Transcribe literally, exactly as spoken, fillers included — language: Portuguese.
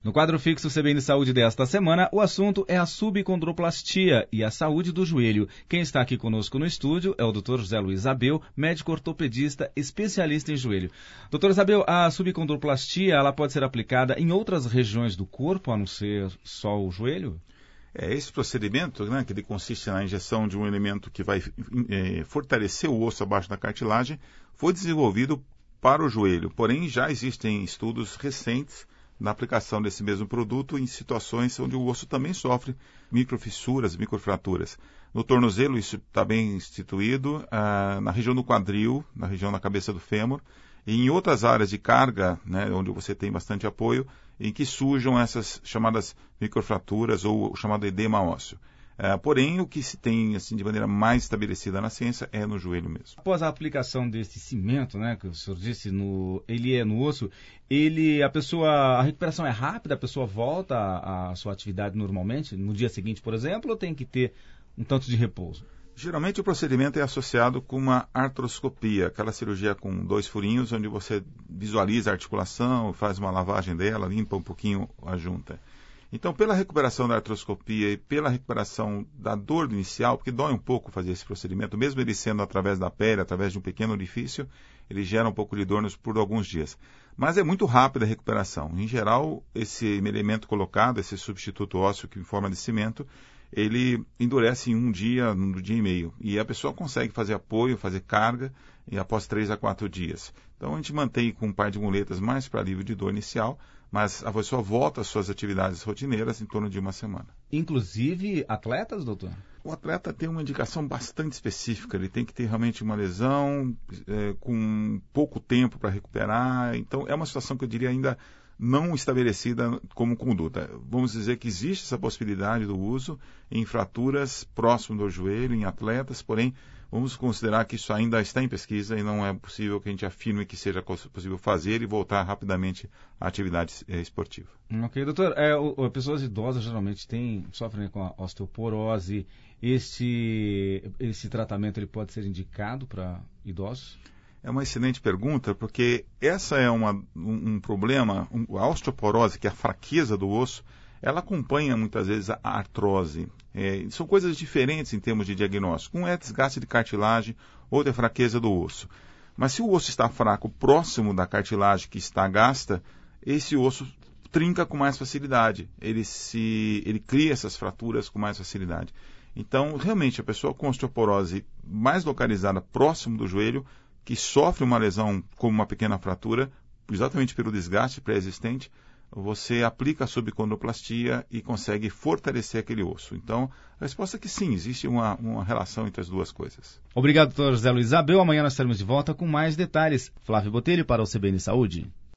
No quadro fixo C B N Saúde desta semana, o assunto é a subcondroplastia e a saúde do joelho. Quem está aqui conosco no estúdio é o doutor José Luiz Abel, médico ortopedista, especialista em joelho. doutor Abel, a subcondroplastia ela pode ser aplicada em outras regiões do corpo, a não ser só o joelho? É, esse procedimento, né, que ele consiste na injeção de um elemento que vai é, fortalecer o osso abaixo da cartilagem, foi desenvolvido para o joelho. Porém, já existem estudos recentes na aplicação desse mesmo produto em situações onde o osso também sofre microfissuras, microfraturas. No tornozelo isso está bem instituído, ah, na região do quadril, na região da cabeça do fêmur, e em outras áreas de carga, né, onde você tem bastante apoio, em que surjam essas chamadas microfraturas ou o chamado edema ósseo. Uh, porém, o que se tem assim, de maneira mais estabelecida na ciência é no joelho mesmo. Após a aplicação desse cimento, né, que o senhor disse, no, ele é no osso, ele, a pessoa, a recuperação é rápida, a pessoa volta à, à sua atividade normalmente, no dia seguinte, por exemplo, ou tem que ter um tanto de repouso? Geralmente o procedimento é associado com uma artroscopia, aquela cirurgia com dois furinhos, onde você visualiza a articulação, faz uma lavagem dela, limpa um pouquinho a junta. Então, pela recuperação da artroscopia e pela recuperação da dor inicial, porque dói um pouco fazer esse procedimento, mesmo ele sendo através da pele, através de um pequeno orifício, ele gera um pouco de dor por alguns dias. Mas é muito rápida a recuperação. Em geral, esse elemento colocado, esse substituto ósseo que em forma de cimento, ele endurece em um dia, um dia e meio. E a pessoa consegue fazer apoio, fazer carga, e após três a quatro dias. Então, a gente mantém com um par de muletas mais para alívio de dor inicial, mas a pessoa volta às suas atividades rotineiras em torno de uma semana. Inclusive atletas, doutor? O atleta tem uma indicação bastante específica, ele tem que ter realmente uma lesão é, com pouco tempo para recuperar, então é uma situação que eu diria ainda não estabelecida como conduta. Vamos dizer que existe essa possibilidade do uso em fraturas próximo do joelho, em atletas, porém vamos considerar que isso ainda está em pesquisa e não é possível que a gente afirme que seja possível fazer e voltar rapidamente à atividade esportiva. Ok, doutor. É, o, pessoas idosas geralmente têm, sofrem com a osteoporose. Este, esse tratamento ele pode ser indicado para idosos? É uma excelente pergunta, porque essa é uma, um, um problema, um, a osteoporose, que é a fraqueza do osso, ela acompanha muitas vezes a artrose. É, são coisas diferentes em termos de diagnóstico. Um é desgaste de cartilagem, outro é fraqueza do osso. Mas se o osso está fraco próximo da cartilagem que está gasta, esse osso trinca com mais facilidade. Ele, se, ele cria essas fraturas com mais facilidade. Então, realmente, a pessoa com osteoporose mais localizada próximo do joelho, que sofre uma lesão como uma pequena fratura, exatamente pelo desgaste pré-existente, você aplica a subcondroplastia e consegue fortalecer aquele osso. Então, a resposta é que sim, existe uma, uma relação entre as duas coisas. Obrigado, doutor José Luiz Abel. Amanhã nós estaremos de volta com mais detalhes. Flávio Botelho para o C B N Saúde.